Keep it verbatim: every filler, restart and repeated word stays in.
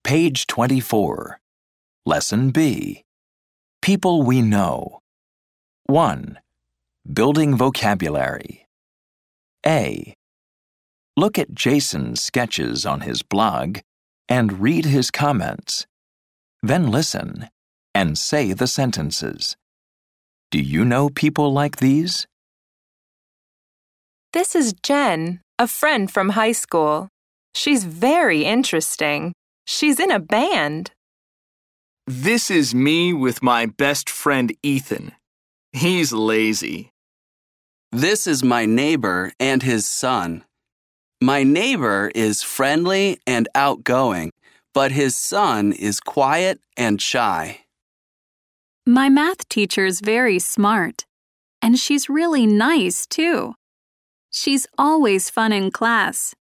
Page twenty-four. Lesson B. People we know. one. Building vocabulary. A. Look at Jason's sketches on his blog and read his comments. Then listen and say the sentences. Do you know people like these? This is Jen, a friend from high school. She's very interesting. She's in a band. This is me with my best friend Ethan. He's lazy. This is my neighbor and his son. My neighbor is friendly and outgoing, but his son is quiet and shy. My math teacher's very smart, and she's really nice, too. She's always fun in class.